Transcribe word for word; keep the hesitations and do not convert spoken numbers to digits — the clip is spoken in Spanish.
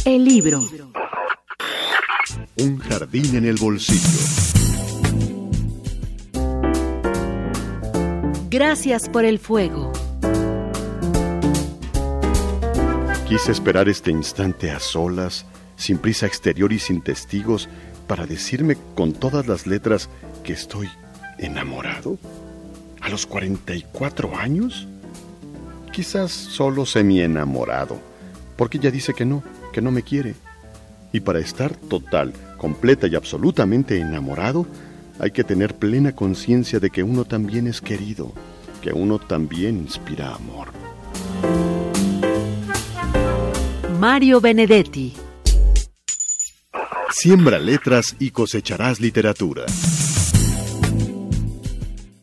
El libro. Un jardín en el bolsillo. Gracias por el fuego. Quise esperar este instante a solas, sin prisa exterior y sin testigos, para decirme con todas las letras que estoy enamorado. ¿A los cuarenta y cuatro años? Quizás solo semi-enamorado, porque ella dice que no, que no me quiere. Y para estar total, completa y absolutamente enamorado, hay que tener plena conciencia de que uno también es querido, que uno también inspira amor. Mario Benedetti. Siembra letras y cosecharás literatura.